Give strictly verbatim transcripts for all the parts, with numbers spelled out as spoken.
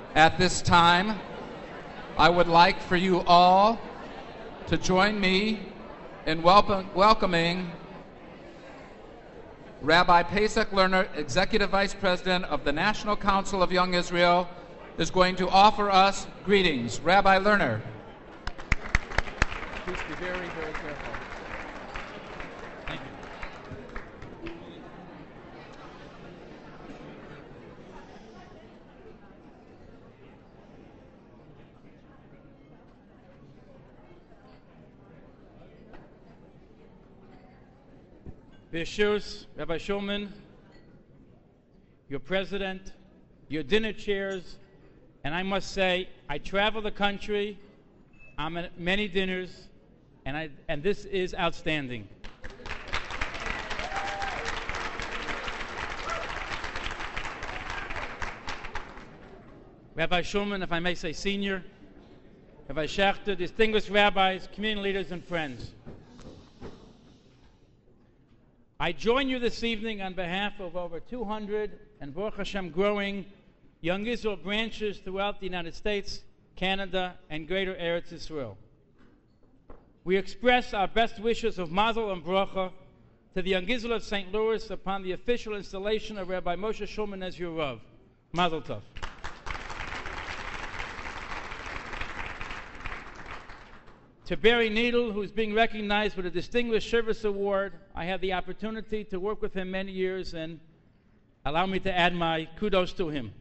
At this time, I would like for you all to join me in welcome, welcoming Rabbi Pesach Lerner, Executive Vice President of the National Council of Young Israel, is going to offer us greetings. Rabbi Lerner. Please be very, very careful. Thank you. Bishus, Rabbi Shulman, your president, your dinner chairs, and I must say, I travel the country, I'm at many dinners, and, I, and this is outstanding. Rabbi Shulman, if I may say senior, Rabbi Schachter, distinguished rabbis, community leaders, and friends. I join you this evening on behalf of over two hundred, and Baruch Hashem growing, Young Israel branches throughout the United States, Canada, and Greater Eretz Yisrael. We express our best wishes of Mazel and Bracha to the Young Israel of Saint Louis upon the official installation of Rabbi Moshe Shulman as your Rav. Mazel Tov. To Barry Needle, who is being recognized with a Distinguished Service Award, I had the opportunity to work with him many years, and allow me to add my kudos to him.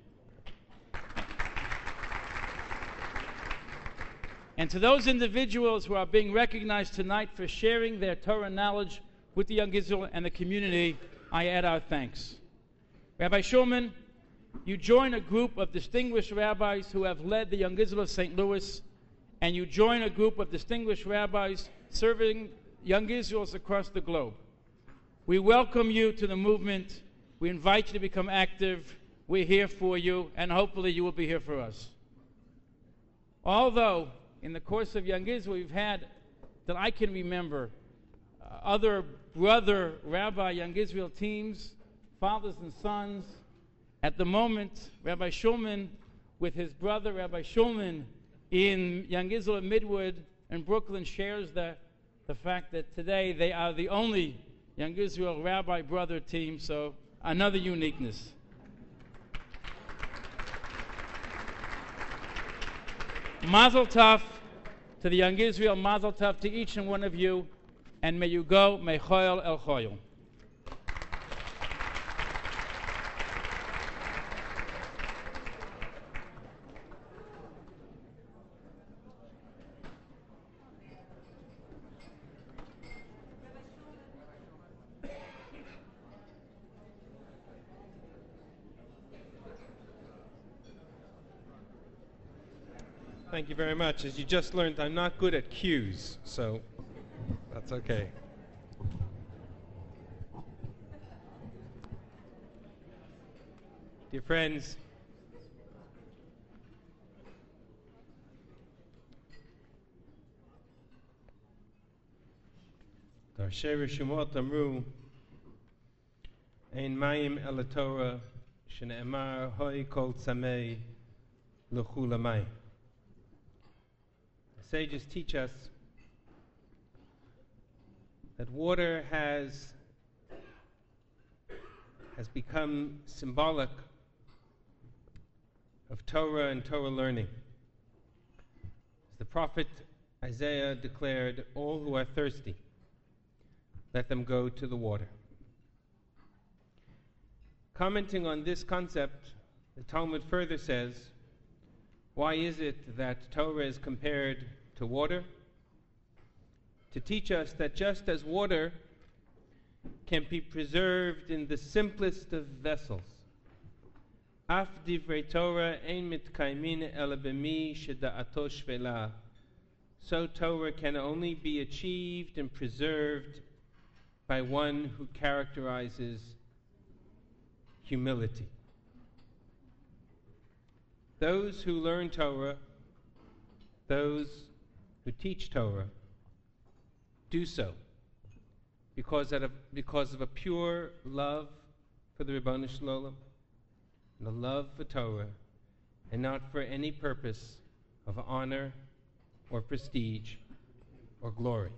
And to those individuals who are being recognized tonight for sharing their Torah knowledge with the Young Israel and the community, I add our thanks. Rabbi Shulman, you join a group of distinguished rabbis who have led the Young Israel of Saint Louis, and you join a group of distinguished rabbis serving young Israels across the globe. We welcome you to the movement. We invite you to become active. We're here for you, and hopefully you will be here for us. Although, in the course of Young Israel, we've had, that I can remember, uh, other brother rabbi Young Israel teams, fathers and sons. At the moment, Rabbi Shulman, with his brother Rabbi Shulman, in Young Israel Midwood and Brooklyn, shares the, the fact that today they are the only Young Israel rabbi brother team, so another uniqueness. Mazel Tov to the Young Israel, Mazel Tov to each and one of you, and may you go Mechoel El Choyel. Thank you very much. As you just learned, I'm not good at cues, so that's okay. Dear friends, Darshei Reshumot Amru, Ein Mayim El Torah, Shene'emar Hoi Kol Tzamei L'chu Lamai. Sages teach us that water has, has become symbolic of Torah and Torah learning. As the prophet Isaiah declared, all who are thirsty, let them go to the water. Commenting on this concept, the Talmud further says, why is it that Torah is compared to water? To teach us that just as water can be preserved in the simplest of vessels, Af divrei Torah ein mitkaimin ela b'mi sheda'ato shvela, so Torah can only be achieved and preserved by one who characterizes humility. Those who learn Torah, those who teach Torah, do so because of, because of a pure love for the Ribono Shel Olam and a love for Torah and not for any purpose of honor or prestige or glory.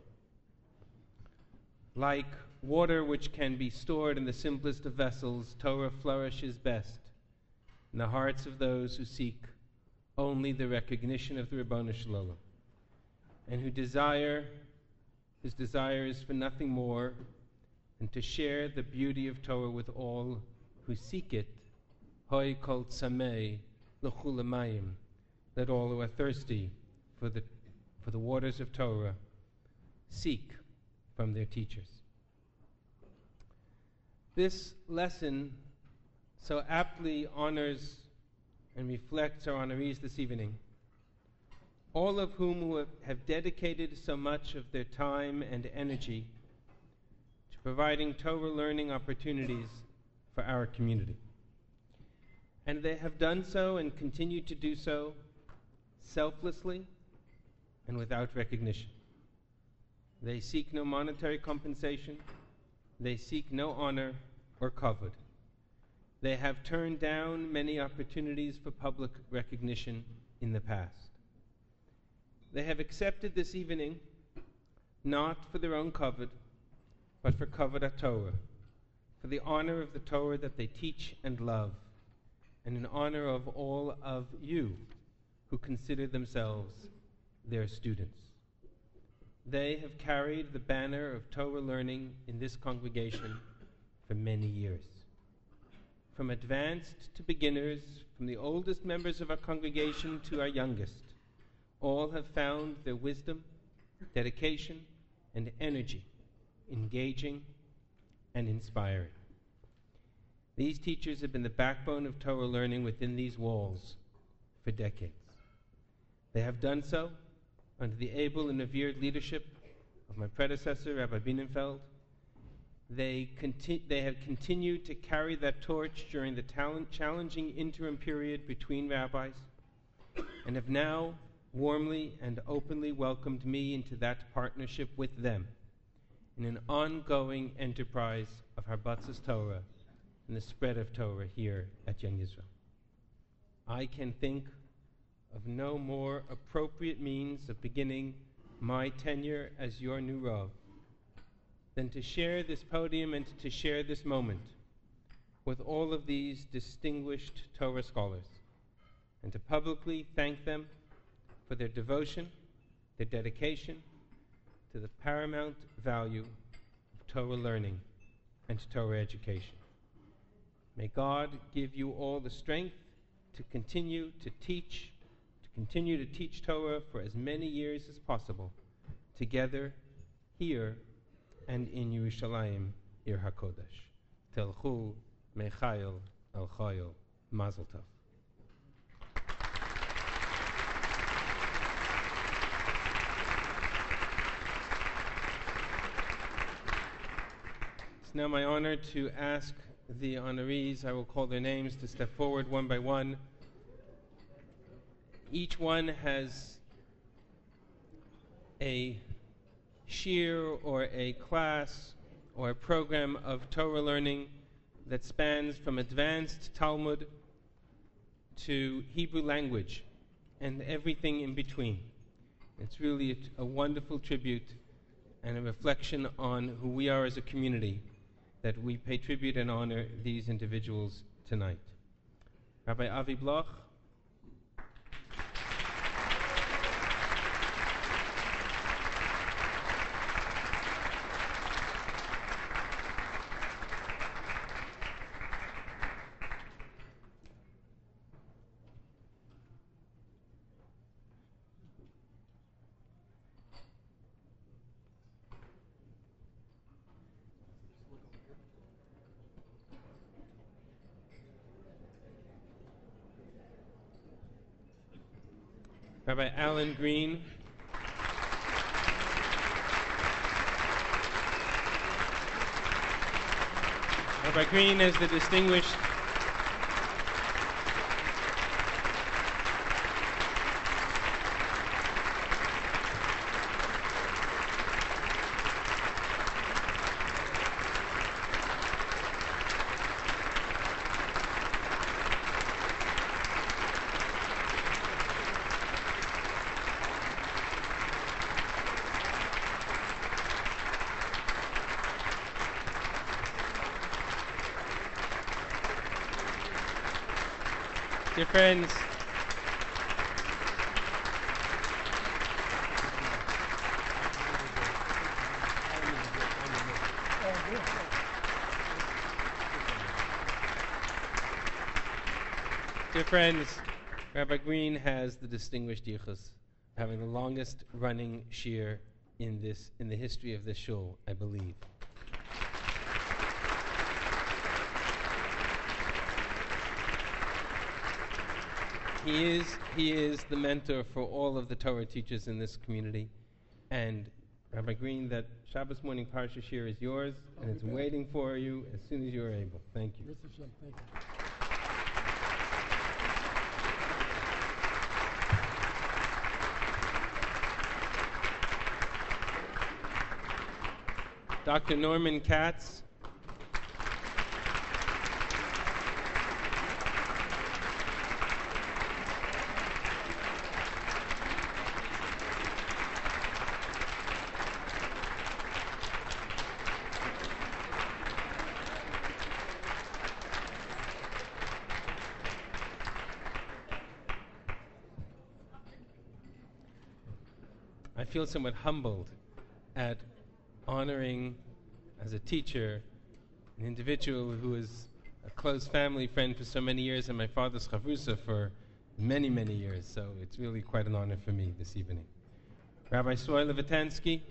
Like water which can be stored in the simplest of vessels, Torah flourishes best in the hearts of those who seek only the recognition of the Ribono Shel Olam, and who desire, whose desire is for nothing more than to share the beauty of Torah with all who seek it. Hoi kol tzamei l'chu l'mayim, that all who are thirsty for the for the waters of Torah seek from their teachers. This lesson so aptly honors and reflects our honorees this evening, all of whom who have, have dedicated so much of their time and energy to providing Torah learning opportunities for our community. And they have done so and continue to do so selflessly and without recognition. They seek no monetary compensation. They seek no honor or kavod. They have turned down many opportunities for public recognition in the past. They have accepted this evening not for their own kavod, but for kavod HaTorah, for the honor of the Torah that they teach and love, and in honor of all of you who consider themselves their students. They have carried the banner of Torah learning in this congregation for many years. From advanced to beginners, from the oldest members of our congregation to our youngest, all have found their wisdom, dedication, and energy engaging and inspiring. These teachers have been the backbone of Torah learning within these walls for decades. They have done so under the able and revered leadership of my predecessor, Rabbi Bienenfeld. They, conti- they have continued to carry that torch during the talent- challenging interim period between rabbis, and have now warmly and openly welcomed me into that partnership with them in an ongoing enterprise of Harbatzas Torah and the spread of Torah here at Young Israel. I can think of no more appropriate means of beginning my tenure as your new Rav than to share this podium and to share this moment with all of these distinguished Torah scholars, and to publicly thank them for their devotion, their dedication to the paramount value of Torah learning and Torah education. May God give you all the strength to continue to teach, to continue to teach Torah for as many years as possible, together here and in Yerushalayim, Ir HaKodesh. Telchu Mechayel El Chayel Mazel Tov. It's now my honor to ask the honorees, I will call their names, to step forward one by one. Each one has a shir or a class or a program of Torah learning that spans from advanced Talmud to Hebrew language and everything in between. It's really a, a wonderful tribute and a reflection on who we are as a community, that we pay tribute and honor these individuals tonight. Rabbi Avi Bloch. Rabbi Alan Green. Rabbi Green is the distinguished Dear friends, Dear friends, Rabbi Green has the distinguished yichus of having the longest running shiur in this in the history of this shul, I believe. He is he is the mentor for all of the Torah teachers in this community, and Rabbi Green, that Shabbos morning Parsha shiur is yours, and it's waiting for you as soon as you are able. Thank you. Thank you. Doctor Norman Katz. I feel somewhat humbled at honoring, as a teacher, an individual who is a close family friend for so many years and my father's chavrusa for many, many years. So it's really quite an honor for me this evening. Rabbi Soy Levitansky.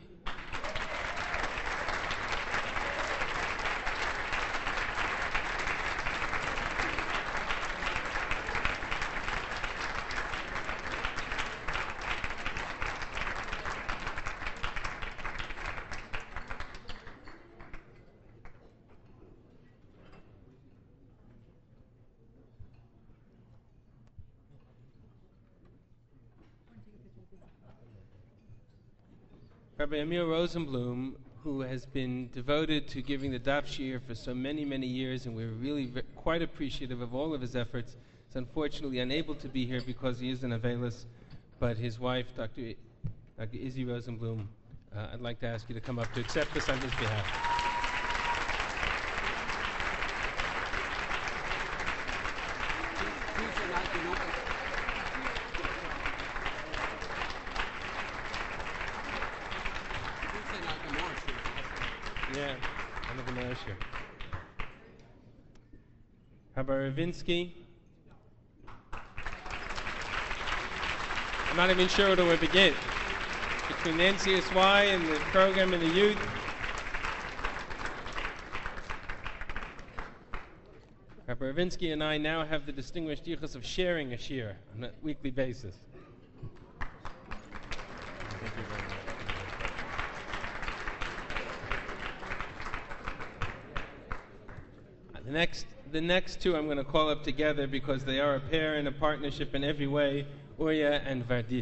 Rabbi Amir Rosenblum, who has been devoted to giving the daf shiur for so many, many years, and we're really v- quite appreciative of all of his efforts. He's unfortunately unable to be here because he is in Avelis, but his wife, Doctor I- Doctor Izzy Rosenblum, uh, I'd like to ask you to come up to accept this on his behalf. Yeah, I live in the Osher. Rabbi Ravinsky. I'm not even sure where to begin. Between the N C S Y and the program and the youth. Rabbi Ravinsky and I now have the distinguished yichus of sharing a shiur on a weekly basis. Thank you very much. The next, the next two I'm going to call up together because they are a pair and a partnership in every way, Urya and Vardit.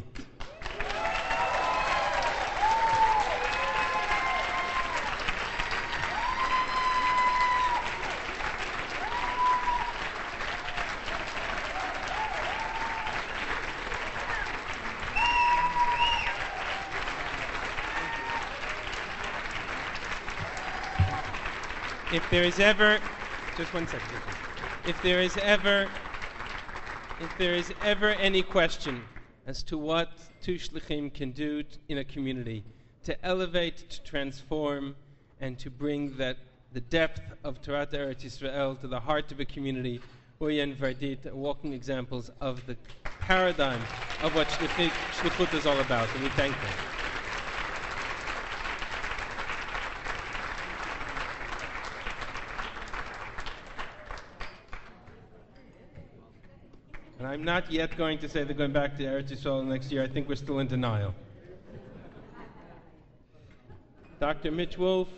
If there is ever Just one second. If there is ever, if there is ever any question as to what two shlichim can do t- in a community to elevate, to transform, and to bring that the depth of Torah Eretz Yisrael to the heart of a community, Urya and Vardit are walking examples of the paradigm of what shlichut, shlichut is all about, and we thank them. And I'm not yet going to say they're going back to Eretz Yisrael next year. I think we're still in denial. Doctor Mitch Wolf.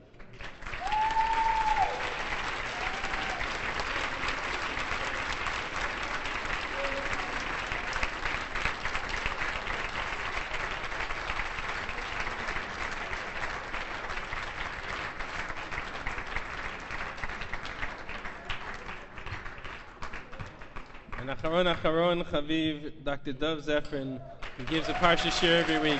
And Acharon Acharon Chaviv, Doctor Dov Zefrin, who gives a Parsha shiur every week.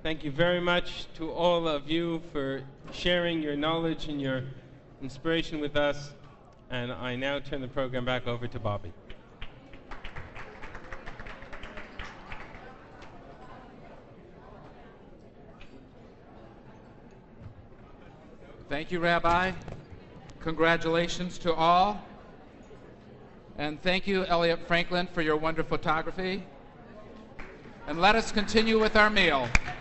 Thank you very much to all of you for sharing your knowledge and your inspiration with us. And I now turn the program back over to Bobby. Thank you, Rabbi. Congratulations to all. And thank you, Elliot Franklin, for your wonderful photography. And let us continue with our meal.